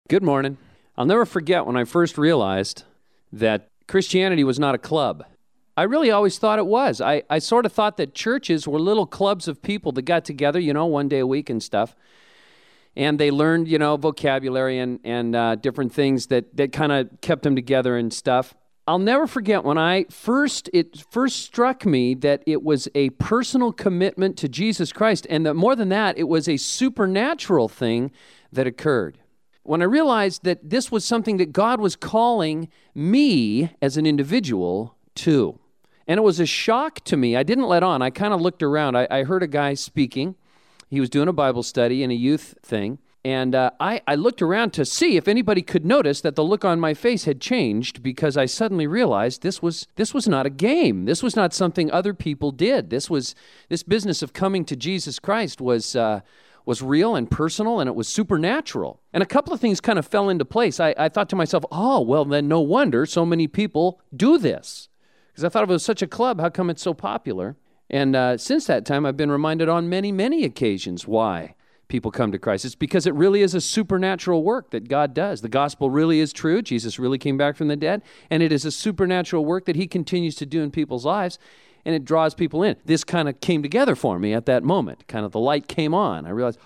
Good morning. I'll never forget when I first realized that Christianity was not a club. I really always thought it was. I sort of thought that churches were little clubs of people that got together, one day a week and stuff. And they learned, vocabulary and different things that kind of kept them together and stuff. I'll never forget when it first struck me that it was a personal commitment to Jesus Christ, and that more than that, it was a supernatural thing that occurred. When I realized that this was something that God was calling me as an individual to. And it was a shock to me. I didn't let on. I kind of looked around. I heard a guy speaking. He was doing a Bible study in a youth thing. And I looked around to see if anybody could notice that the look on my face had changed, because I suddenly realized this was not a game. This was not something other people did. This business of coming to Jesus Christ was real and personal, and it was supernatural. And a couple of things kind of fell into place. I thought to myself, oh, well, then no wonder so many people do this. Because I thought if it was such a club, how come it's so popular? And since that time, I've been reminded on many, many occasions why people come to Christ. It's because it really is a supernatural work that God does. The gospel really is true. Jesus really came back from the dead. And it is a supernatural work that he continues to do in people's lives. And it draws people in. This kind of came together for me at that moment. Kind of the light came on. I realized,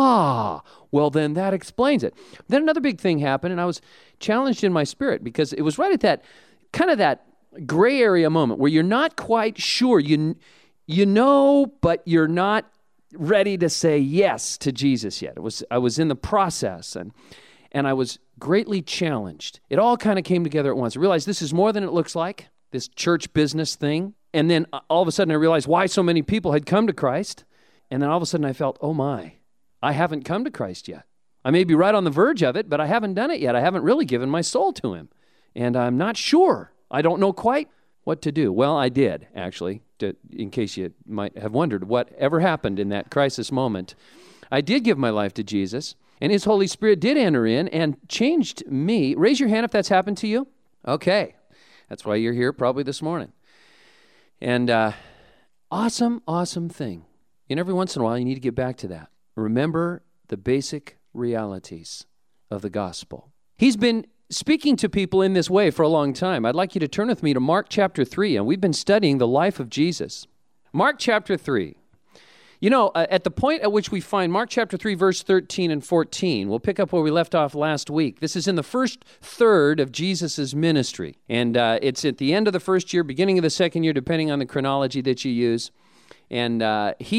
well, then that explains it. Then another big thing happened, and I was challenged in my spirit, because it was right at that gray area moment where you're not quite sure. You know, but you're not ready to say yes to Jesus yet. I was in the process, and I was greatly challenged. It all kind of came together at once. I realized this is more than it looks like, this church business thing. And then all of a sudden I realized why so many people had come to Christ. And then all of a sudden I felt, oh my, I haven't come to Christ yet. I may be right on the verge of it, but I haven't done it yet. I haven't really given my soul to him. And I'm not sure. I don't know quite what to do. Well, I did, actually, in case you might have wondered what ever happened in that crisis moment. I did give my life to Jesus, and his Holy Spirit did enter in and changed me. Raise your hand if that's happened to you. Okay. That's why you're here probably this morning. And awesome thing. And every once in a while, you need to get back to that. Remember the basic realities of the gospel. He's been speaking to people in this way for a long time. I'd like you to turn with me to Mark chapter 3, and we've been studying the life of Jesus. Mark chapter 3. At the point at which we find Mark chapter 3, verse 13 and 14, we'll pick up where we left off last week. This is in the first third of Jesus' ministry. And it's at the end of the first year, beginning of the second year, depending on the chronology that you use. And he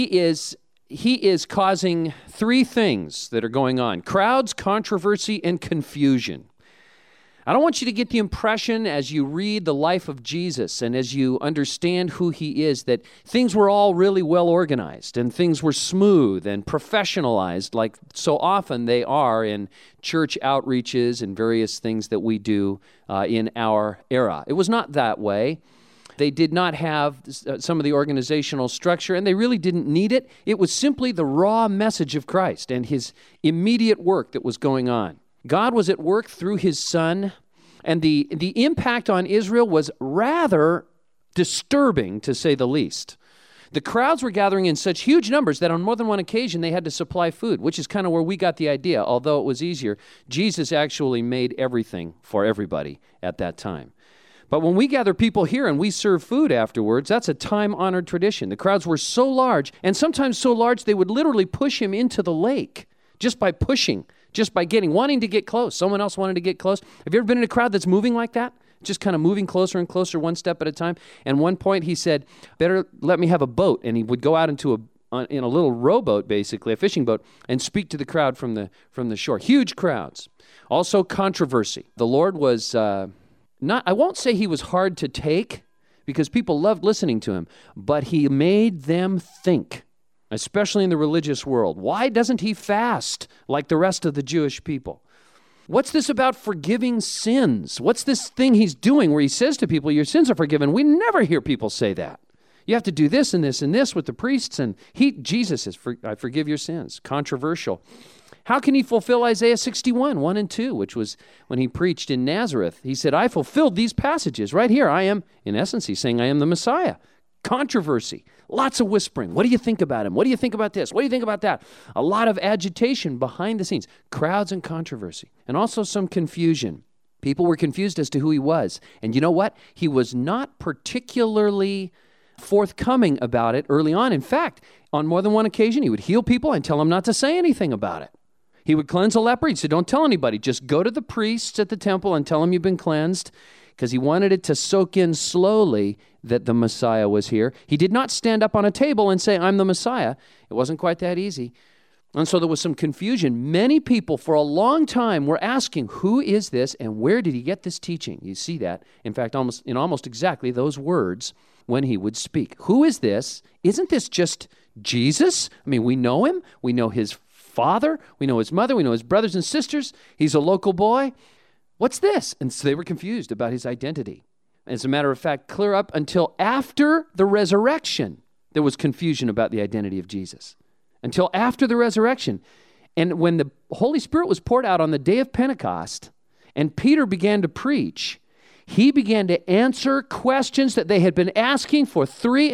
is causing three things that are going on: crowds, controversy, and confusion. I don't want you to get the impression as you read the life of Jesus and as you understand who he is that things were all really well organized and things were smooth and professionalized like so often they are in church outreaches and various things that we do in our era. It was not that way. They did not have some of the organizational structure, and they really didn't need it. It was simply the raw message of Christ and his immediate work that was going on. God was at work through his Son, and the impact on Israel was rather disturbing, to say the least. The crowds were gathering in such huge numbers that on more than one occasion they had to supply food, which is kind of where we got the idea. Although it was easier, Jesus actually made everything for everybody at that time. But when we gather people here and we serve food afterwards, that's a time-honored tradition. The crowds were so large, and sometimes so large they would literally push him into the lake just by pushing. Just by wanting to get close. Someone else wanted to get close. Have you ever been in a crowd that's moving like that? Just kind of moving closer and closer, one step at a time. And one point he said, better let me have a boat. And he would go out in a little rowboat, basically, a fishing boat, and speak to the crowd from the shore. Huge crowds. Also controversy. The Lord was I won't say he was hard to take, because people loved listening to him, but he made them think. Especially in the religious world. Why doesn't he fast like the rest of the Jewish people? What's this about forgiving sins? What's this thing he's doing where he says to people, your sins are forgiven? We never hear people say that. You have to do this and this and this with the priests, and Jesus says, I forgive your sins. Controversial. How can he fulfill Isaiah 61, 1 and 2, which was when he preached in Nazareth? He said, I fulfilled these passages right here. I am, in essence, he's saying, I am the Messiah. Controversy. Lots of whispering. What do you think about him? What do you think about this? What do you think about that? A lot of agitation behind the scenes. Crowds and controversy. And also some confusion. People were confused as to who he was. And you know what? He was not particularly forthcoming about it early on. In fact, on more than one occasion, he would heal people and tell them not to say anything about it. He would cleanse a leper. He'd say, don't tell anybody. Just go to the priests at the temple and tell them you've been cleansed, because he wanted it to soak in slowly that the Messiah was here. He did not stand up on a table and say, I'm the Messiah. It wasn't quite that easy. And so there was some confusion. Many people for a long time were asking, who is this and where did he get this teaching? You see that, in fact, almost exactly those words when he would speak. Who is this? Isn't this just Jesus? I mean, we know him. We know his father. We know his mother. We know his brothers and sisters. He's a local boy. What's this? And so they were confused about his identity. As a matter of fact, clear up until after the resurrection, there was confusion about the identity of Jesus. Until after the resurrection. And when the Holy Spirit was poured out on the day of Pentecost, and Peter began to preach, he began to answer questions that they had been asking for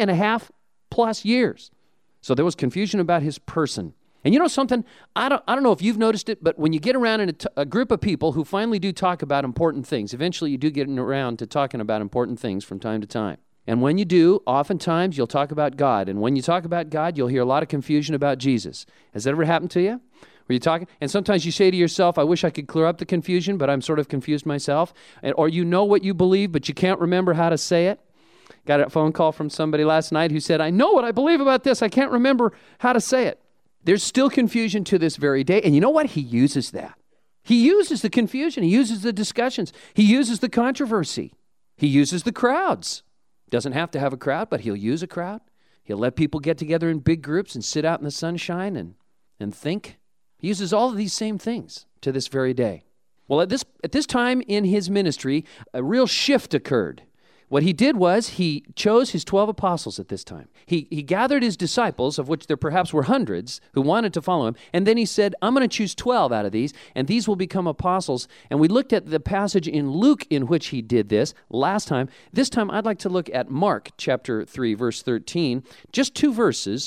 3.5+ years. So there was confusion about his person. And you know something? I don't know if you've noticed it, but when you get around in a group of people who finally do talk about important things, eventually you do get around to talking about important things from time to time. And when you do, oftentimes you'll talk about God. And when you talk about God, you'll hear a lot of confusion about Jesus. Has that ever happened to you? Were you talking? And sometimes you say to yourself, I wish I could clear up the confusion, but I'm sort of confused myself. Or you know what you believe, but you can't remember how to say it. Got a phone call from somebody last night who said, I know what I believe about this. I can't remember how to say it. There's still confusion to this very day. And you know what? He uses that. He uses the confusion. He uses the discussions. He uses the controversy. He uses the crowds. Doesn't have to have a crowd, but he'll use a crowd. He'll let people get together in big groups and sit out in the sunshine and think. He uses all of these same things to this very day. Well, at this time in his ministry, a real shift occurred. What he did was he chose his 12 apostles at this time. He gathered his disciples, of which there perhaps were hundreds, who wanted to follow him. And then he said, I'm going to choose 12 out of these, and these will become apostles. And we looked at the passage in Luke in which he did this last time. This time I'd like to look at Mark chapter 3, verse 13. Just 2 verses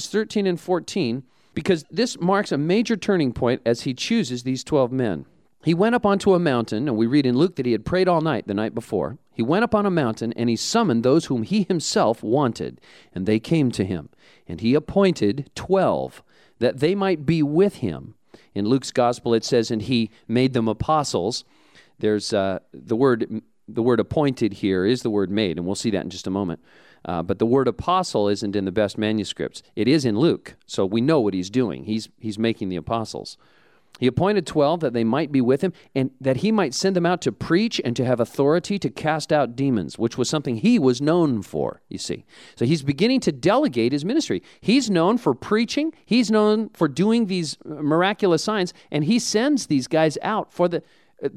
13 and 14, because this marks a major turning point as he chooses these 12 men. He went up onto a mountain, and we read in Luke that he had prayed all night the night before. He went up on a mountain, and he summoned those whom he himself wanted, and they came to him. And he appointed 12, that they might be with him. In Luke's gospel, it says, and he made them apostles. There's the word appointed here is the word made, and we'll see that in just a moment. But the word apostle isn't in the best manuscripts. It is in Luke, so we know what he's doing. He's making the apostles. He appointed 12 that they might be with him and that he might send them out to preach and to have authority to cast out demons, which was something he was known for, you see. So he's beginning to delegate his ministry. He's known for preaching. He's known for doing these miraculous signs, and he sends these guys out for the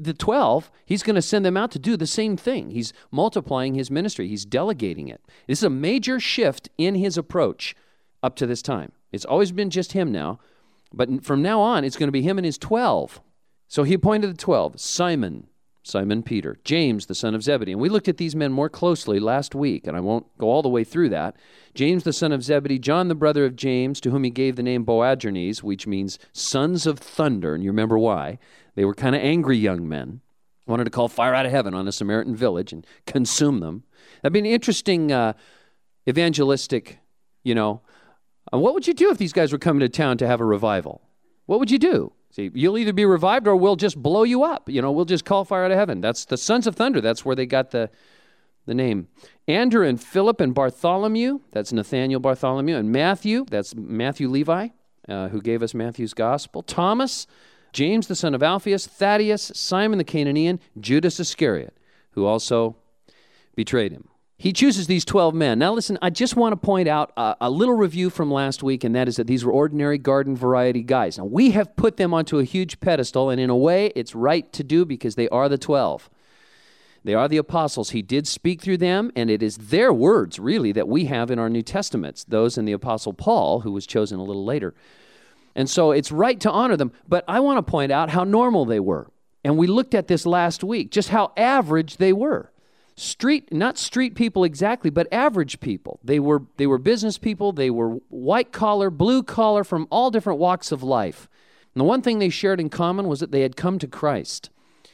12. He's going to send them out to do the same thing. He's multiplying his ministry. He's delegating it. This is a major shift in his approach up to this time. It's always been just him now. But from now on, it's going to be him and his 12. So he appointed the 12, Simon Peter, James, the son of Zebedee. And we looked at these men more closely last week, and I won't go all the way through that. James, the son of Zebedee, John, the brother of James, to whom he gave the name Boanerges, which means sons of thunder. And you remember why. They were kind of angry young men, wanted to call fire out of heaven on a Samaritan village and consume them. That'd be an interesting evangelistic, what would you do if these guys were coming to town to have a revival? What would you do? See, you'll either be revived or we'll just blow you up. We'll just call fire out of heaven. That's the sons of thunder. That's where they got the name. Andrew and Philip and Bartholomew, that's Nathaniel Bartholomew, and Matthew, that's Matthew Levi, who gave us Matthew's gospel. Thomas, James the son of Alphaeus, Thaddeus, Simon the Canaanian, Judas Iscariot, who also betrayed him. He chooses these 12 men. Now listen, I just want to point out a little review from last week, and that is that these were ordinary garden variety guys. Now we have put them onto a huge pedestal, and in a way it's right to do because they are the 12. They are the apostles. He did speak through them, and it is their words, really, that we have in our New Testaments, those in the Apostle Paul, who was chosen a little later. And so it's right to honor them, but I want to point out how normal they were. And we looked at this last week, just how average they were. not street people exactly, but average people. They were business people. They were white collar, blue collar, from all different walks of life. And the one thing they shared in common was that they had come to Christ.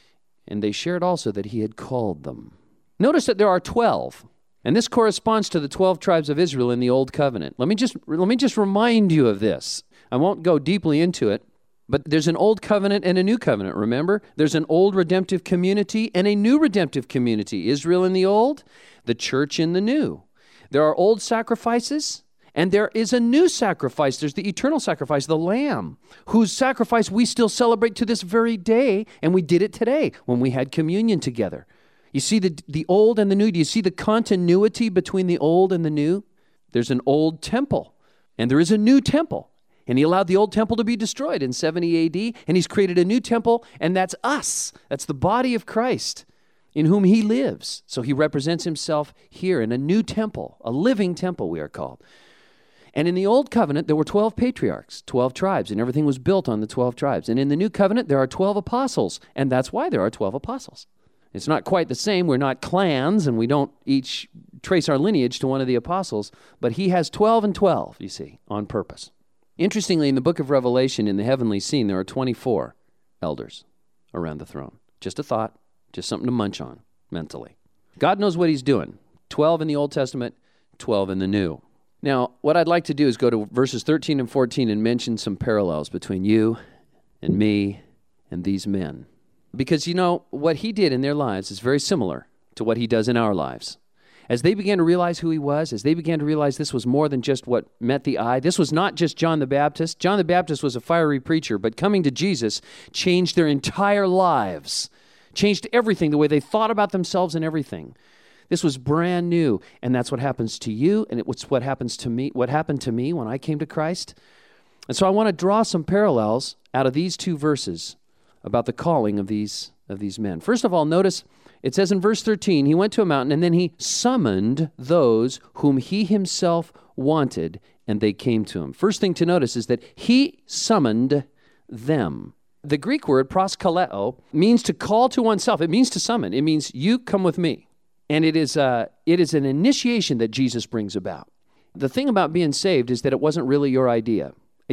And they shared also that he had called them. Notice that there are 12. And this corresponds to the 12 tribes of Israel in the Old Covenant. Let me just remind you of this. I won't go deeply into it, but there's an Old Covenant and a New Covenant, remember? There's an old redemptive community and a new redemptive community. Israel in the Old, the church in the New. There are old sacrifices, and there is a new sacrifice. There's the eternal sacrifice, the Lamb, whose sacrifice we still celebrate to this very day, and we did it today when we had communion together. You see the old and the new. Do you see the continuity between the old and the new? There's an old temple, and there is a new temple. And he allowed the old temple to be destroyed in 70 AD, and he's created a new temple, and that's us. That's the body of Christ in whom he lives. So he represents himself here in a new temple, a living temple we are called. And in the Old Covenant, there were 12 patriarchs, 12 tribes, and everything was built on the 12 tribes. And in the New Covenant, there are 12 apostles, and that's why there are 12 apostles. It's not quite the same. We're not clans, and we don't each trace our lineage to one of the apostles, but he has 12 and 12, you see, on purpose. Interestingly, in the book of Revelation, in the heavenly scene, there are 24 elders around the throne. Just a thought, just something to munch on mentally. God knows what he's doing. 12 in the Old Testament, 12 in the New. Now, what I'd like to do is go to verses 13 and 14 and mention some parallels between you and me and these men. Because, you know, what he did in their lives is very similar to what he does in our lives. As they began to realize who he was, as they began to realize this was more than just what met the eye, this was not just John the Baptist. John the Baptist was a fiery preacher, but coming to Jesus changed their entire lives, changed everything, the way they thought about themselves and everything. This was brand new, and that's what happens to you, and it's what happens to me, what happened to me when I came to Christ. And so I want to draw some parallels out of these two verses about the calling of these men. First of all, notice it says in verse 13, he went to a mountain, and then he summoned those whom he himself wanted, and they came to him. First thing to notice is that he summoned them. The Greek word proskaleo means to call to oneself. It means to summon. It means you come with me. And it is an initiation that Jesus brings about. The thing about being saved is that it wasn't really your idea.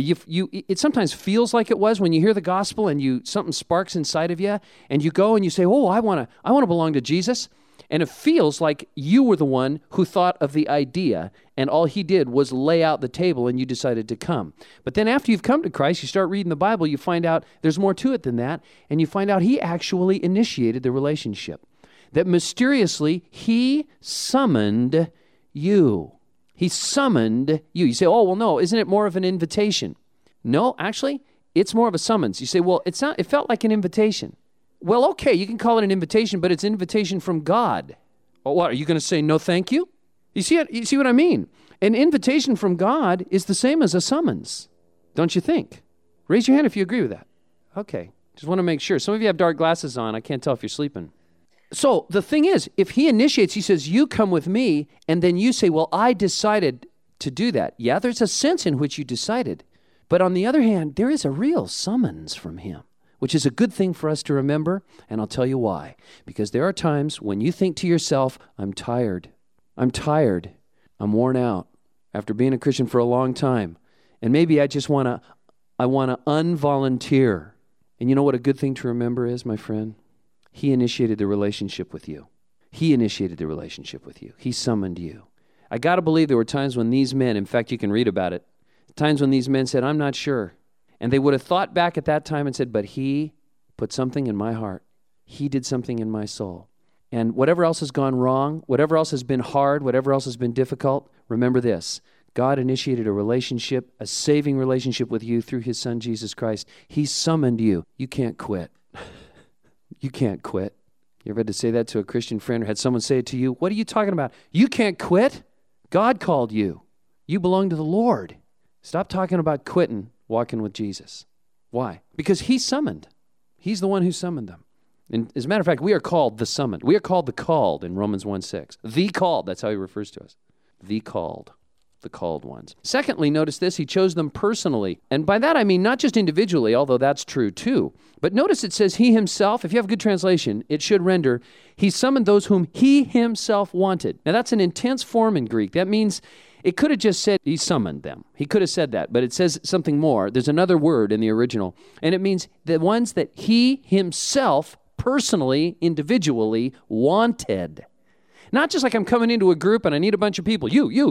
It sometimes feels like it was when you hear the gospel and something sparks inside of you, and you go and you say, "Oh, I want to belong to Jesus," and it feels like you were the one who thought of the idea, and all he did was lay out the table, and you decided to come. But then after you've come to Christ, you start reading the Bible, you find out there's more to it than that, and you find out he actually initiated the relationship. That mysteriously he summoned you. He summoned you. You say, "Oh, well, no, isn't it more of an invitation?" No, actually, it's more of a summons. You say, "Well, it's not. It felt like an invitation." Well, okay, you can call it an invitation, but it's an invitation from God. Well, what, are you going to say no thank you? You see it? You see what I mean? An invitation from God is the same as a summons, don't you think? Raise your hand if you agree with that. Okay, just want to make sure. Some of you have dark glasses on. I can't tell if you're sleeping. So the thing is, if he initiates, he says, "You come with me," and then you say, "Well, I decided to do that." Yeah, there's a sense in which you decided. But on the other hand, there is a real summons from him, which is a good thing for us to remember, and I'll tell you why. Because there are times when you think to yourself, I'm tired, I'm worn out after being a Christian for a long time, and maybe I want to unvolunteer. And you know what a good thing to remember is, my friend? He initiated the relationship with you. He initiated the relationship with you. He summoned you. I got to believe there were times when these men, in fact, you can read about it, times when these men said, "I'm not sure." And they would have thought back at that time and said, "But he put something in my heart. He did something in my soul." And whatever else has gone wrong, whatever else has been hard, whatever else has been difficult, remember this. God initiated a relationship, a saving relationship with you through his son, Jesus Christ. He summoned you. You can't quit. You can't quit. You ever had to say that to a Christian friend or had someone say it to you? What are you talking about? You can't quit. God called you. You belong to the Lord. Stop talking about quitting, walking with Jesus. Why? Because he summoned. He's the one who summoned them. And as a matter of fact, we are called the summoned. We are called the called in Romans 1:6. The called, that's how he refers to us. The called. the called ones. Secondly, notice this, he chose them personally. And by that I mean not just individually, although that's true too. But notice it says he himself, if you have a good translation, it should render, he summoned those whom he himself wanted. Now that's an intense form in Greek. That means it could have just said he summoned them. He could have said that, but it says something more. There's another word in the original, and it means the ones that he himself personally, individually wanted. Not just like I'm coming into a group and I need a bunch of people.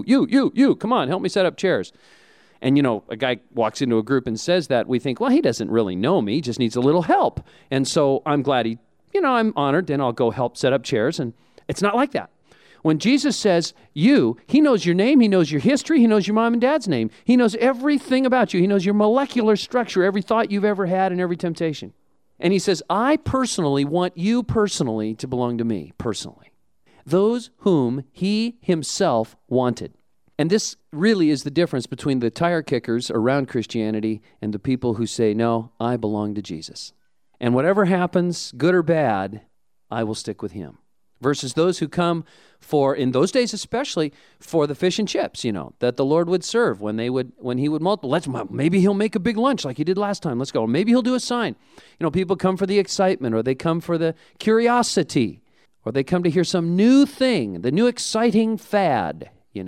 You, come on, help me set up chairs. And, a guy walks into a group and says that, we think, well, he doesn't really know me, he just needs a little help. And so I'm glad I'm honored, and I'll go help set up chairs. And it's not like that. When Jesus says you, he knows your name, he knows your history, he knows your mom and dad's name. He knows everything about you. He knows your molecular structure, every thought you've ever had and every temptation. And he says, I personally want you personally to belong to me, personally. Those whom he himself wanted. And this really is the difference between the tire kickers around Christianity and the people who say, no, I belong to Jesus. And whatever happens, good or bad, I will stick with him. Versus those who come for, in those days especially, for the fish and chips, that the Lord would serve when he would multiply. Maybe he'll make a big lunch like he did last time. Let's go. Maybe he'll do a sign. People come for the excitement, or they come for the curiosity, or they come to hear some new thing, the new exciting fad,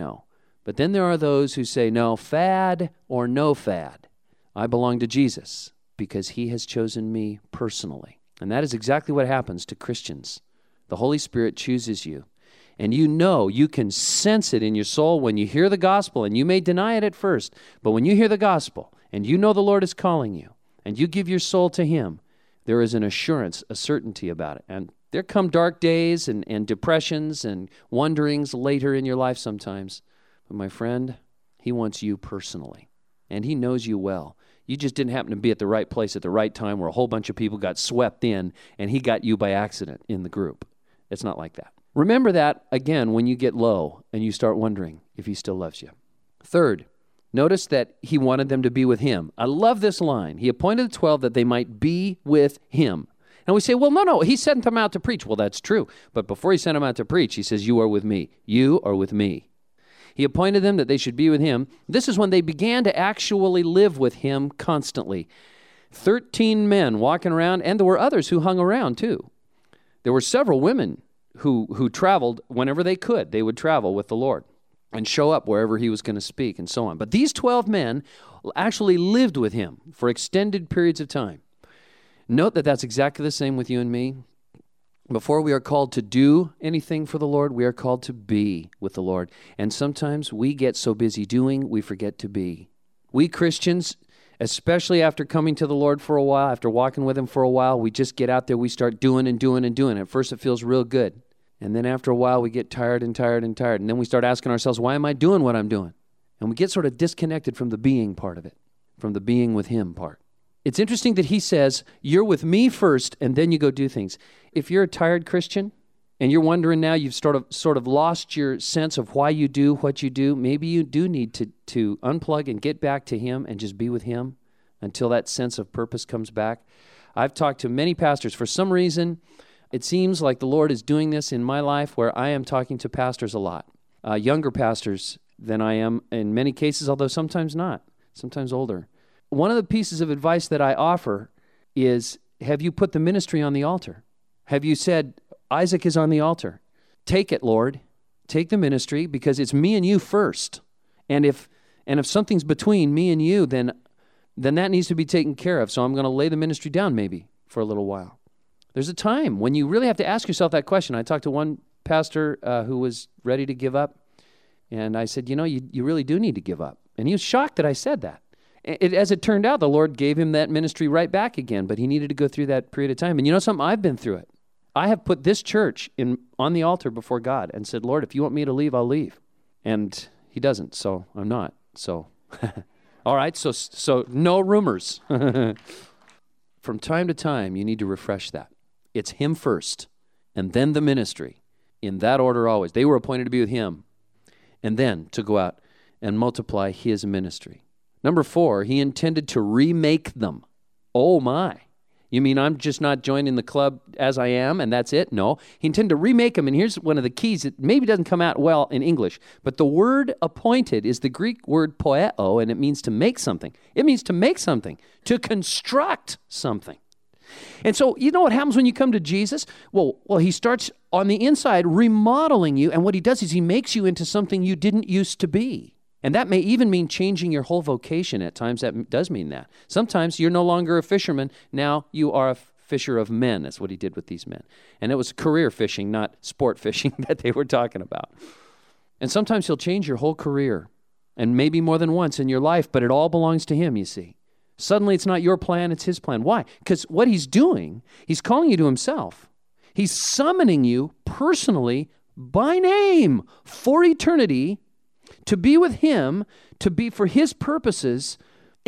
But then there are those who say, no, fad or no fad. I belong to Jesus because he has chosen me personally. And that is exactly what happens to Christians. The Holy Spirit chooses you. And you can sense it in your soul when you hear the gospel, and you may deny it at first, but when you hear the gospel and you know the Lord is calling you and you give your soul to him, there is an assurance, a certainty about it. And there come dark days and depressions and wonderings later in your life sometimes. But my friend, he wants you personally, and he knows you well. You just didn't happen to be at the right place at the right time where a whole bunch of people got swept in, and he got you by accident in the group. It's not like that. Remember that, again, when you get low and you start wondering if he still loves you. Third, notice that he wanted them to be with him. I love this line. He appointed the 12 that they might be with him. And we say, well, no, he sent them out to preach. Well, that's true. But before he sent them out to preach, he says, you are with me. You are with me. He appointed them that they should be with him. This is when they began to actually live with him constantly. 13 men walking around, and there were others who hung around too. There were several women who traveled whenever they could. They would travel with the Lord and show up wherever he was going to speak and so on. But these 12 men actually lived with him for extended periods of time. Note that that's exactly the same with you and me. Before we are called to do anything for the Lord, we are called to be with the Lord. And sometimes we get so busy doing, we forget to be. We Christians, especially after coming to the Lord for a while, after walking with him for a while, we just get out there, we start doing and doing and doing. At first it feels real good. And then after a while we get tired. And then we start asking ourselves, why am I doing what I'm doing? And we get sort of disconnected from the being part of it, from the being with him part. It's interesting that he says, you're with me first, and then you go do things. If you're a tired Christian, and you're wondering now, you've sort of lost your sense of why you do what you do, maybe you do need to unplug and get back to him and just be with him until that sense of purpose comes back. I've talked to many pastors. For some reason, it seems like the Lord is doing this in my life where I am talking to pastors a lot, younger pastors than I am in many cases, although sometimes not, sometimes older. One of the pieces of advice that I offer is, have you put the ministry on the altar? Have you said, Isaac is on the altar. Take it, Lord. Take the ministry because it's me and you first. And if something's between me and you, then that needs to be taken care of. So I'm going to lay the ministry down maybe for a little while. There's a time when you really have to ask yourself that question. I talked to one pastor who was ready to give up. And I said, you really do need to give up. And he was shocked that I said that. As it turned out, the Lord gave him that ministry right back again, but he needed to go through that period of time. And you know something? I've been through it. I have put this church on the altar before God and said, Lord, if you want me to leave, I'll leave. And he doesn't, so I'm not. So, all right, so no rumors. From time to time, you need to refresh that. It's him first, and then the ministry, in that order always. They were appointed to be with him, and then to go out and multiply his ministry. Number 4, he intended to remake them. Oh my. You mean I'm just not joining the club as I am and that's it? No. He intended to remake them, and here's one of the keys. It maybe doesn't come out well in English, but the word appointed is the Greek word poieo, and it means to make something. It means to make something, to construct something. And so you know what happens when you come to Jesus? Well, he starts on the inside remodeling you, and what he does is he makes you into something you didn't used to be. And that may even mean changing your whole vocation. At times that does mean that. Sometimes you're no longer a fisherman. Now you are a fisher of men. That's what he did with these men. And it was career fishing, not sport fishing that they were talking about. And sometimes he'll change your whole career, and maybe more than once in your life, but it all belongs to him, you see. Suddenly it's not your plan, it's his plan. Why? Because what he's doing, he's calling you to himself. He's summoning you personally by name for eternity to be with him, to be for his purposes,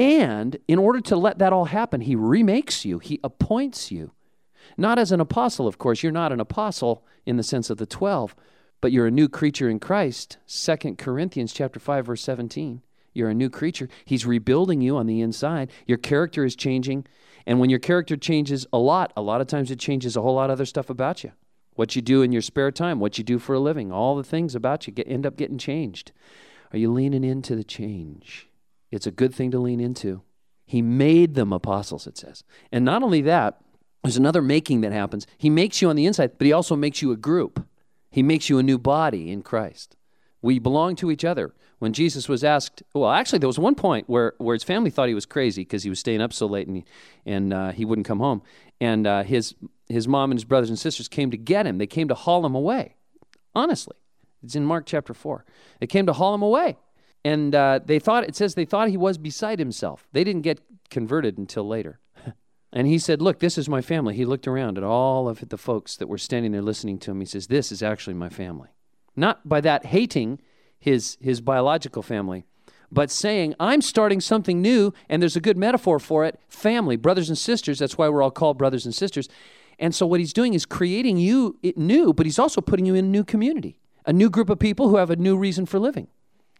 and in order to let that all happen, he remakes you, he appoints you. Not as an apostle, of course. You're not an apostle in the sense of the 12, but you're a new creature in Christ. 2 Corinthians chapter 5, verse 17. You're a new creature. He's rebuilding you on the inside. Your character is changing, and when your character changes a lot of times it changes a whole lot of other stuff about you. What you do in your spare time, what you do for a living, all the things about you end up getting changed. Are you leaning into the change? It's a good thing to lean into. He made them apostles, it says. And not only that, there's another making that happens. He makes you on the inside, but he also makes you a group. He makes you a new body in Christ. We belong to each other. When Jesus was asked, well, actually, there was one point where his family thought he was crazy because he was staying up so late and he wouldn't come home. And his mom and his brothers and sisters came to get him. They came to haul him away. Honestly. It's in Mark chapter 4. They came to haul him away. And they thought he was beside himself. They didn't get converted until later. And he said, look, this is my family. He looked around at all of the folks that were standing there listening to him. He says, this is actually my family. Not by that hating his biological family, but saying, I'm starting something new, and there's a good metaphor for it, family, brothers and sisters. That's why we're all called brothers and sisters. And so what he's doing is creating you new, but he's also putting you in a new community. A new group of people who have a new reason for living,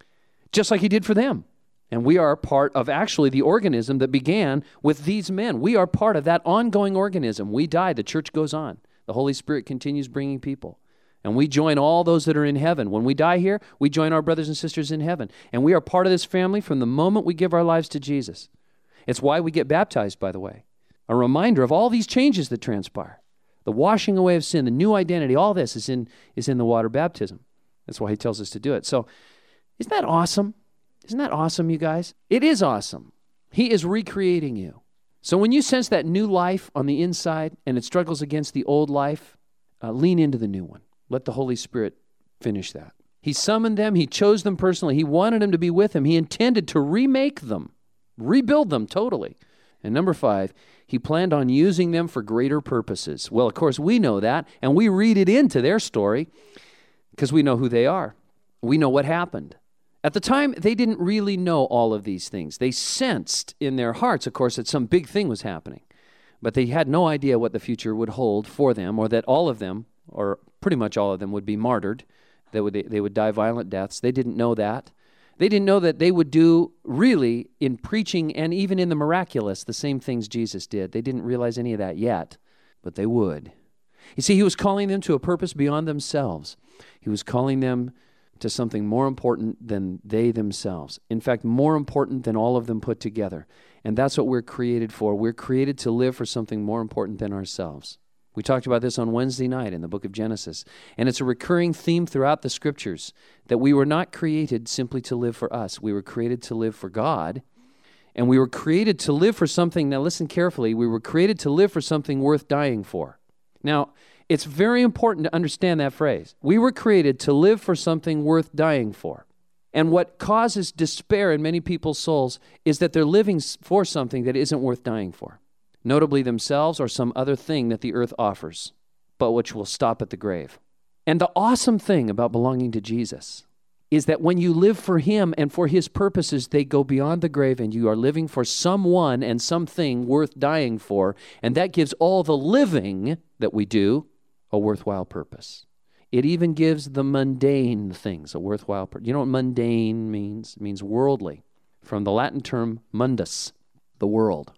just like he did for them. And we are part of actually the organism that began with these men. We are part of that ongoing organism. We die, the church goes on. The Holy Spirit continues bringing people. And we join all those that are in heaven. When we die here, we join our brothers and sisters in heaven. And we are part of this family from the moment we give our lives to Jesus. It's why we get baptized, by the way. A reminder of all these changes that transpire. The washing away of sin, the new identity, all this is in the water baptism. That's why he tells us to do it. So isn't that awesome? Isn't that awesome, you guys? It is awesome. He is recreating you. So when you sense that new life on the inside and it struggles against the old life, lean into the new one. Let the Holy Spirit finish that. He summoned them. He chose them personally. He wanted them to be with him. He intended to remake them, rebuild them totally. And number 5, he planned on using them for greater purposes. Well, of course, we know that, and we read it into their story because we know who they are. We know what happened. At the time, they didn't really know all of these things. They sensed in their hearts, of course, that some big thing was happening. But they had no idea what the future would hold for them, or that all of them, or pretty much all of them, would be martyred. They would die violent deaths. They didn't know that. They didn't know that they would do, really, in preaching and even in the miraculous, the same things Jesus did. They didn't realize any of that yet, but they would. You see, he was calling them to a purpose beyond themselves. He was calling them to something more important than they themselves. In fact, more important than all of them put together. And that's what we're created for. We're created to live for something more important than ourselves. We talked about this on Wednesday night in the book of Genesis. And it's a recurring theme throughout the scriptures that we were not created simply to live for us. We were created to live for God. And we were created to live for something, now listen carefully, we were created to live for something worth dying for. Now, it's very important to understand that phrase. We were created to live for something worth dying for. And what causes despair in many people's souls is that they're living for something that isn't worth dying for. Notably themselves or some other thing that the earth offers, but which will stop at the grave. And the awesome thing about belonging to Jesus is that when you live for him and for his purposes, they go beyond the grave and you are living for someone and something worth dying for. And that gives all the living that we do a worthwhile purpose. It even gives the mundane things a worthwhile purpose. You know what mundane means? It means worldly, from the Latin term mundus, the world.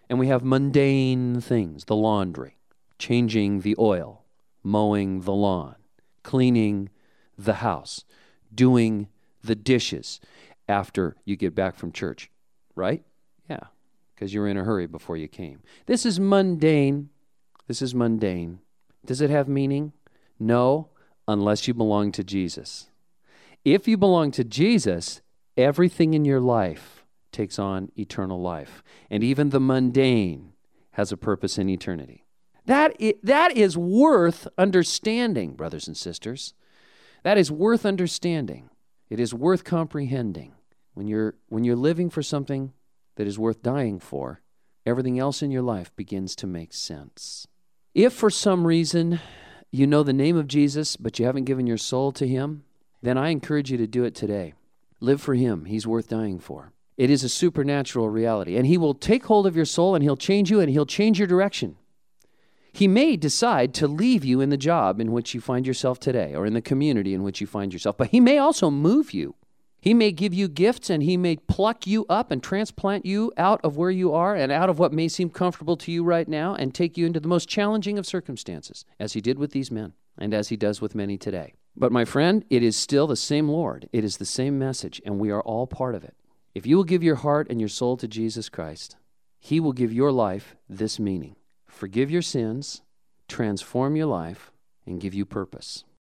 And we have mundane things, the laundry, changing the oil, mowing the lawn, cleaning the house, doing the dishes after you get back from church, right? Yeah, because you were in a hurry before you came. This is mundane. This is mundane. Does it have meaning? No, unless you belong to Jesus. If you belong to Jesus, everything in your life takes on eternal life. And even the mundane has a purpose in eternity. That is worth understanding, brothers and sisters. That is worth understanding. It is worth comprehending. When you're living for something that is worth dying for, everything else in your life begins to make sense. If for some reason you know the name of Jesus, but you haven't given your soul to him, then I encourage you to do it today. Live for him. He's worth dying for. It is a supernatural reality, and he will take hold of your soul, and he'll change you, and he'll change your direction. He may decide to leave you in the job in which you find yourself today, or in the community in which you find yourself, but he may also move you. He may give you gifts, and he may pluck you up and transplant you out of where you are and out of what may seem comfortable to you right now and take you into the most challenging of circumstances, as he did with these men and as he does with many today. But my friend, it is still the same Lord. It is the same message, and we are all part of it. If you will give your heart and your soul to Jesus Christ, he will give your life this meaning: forgive your sins, transform your life, and give you purpose.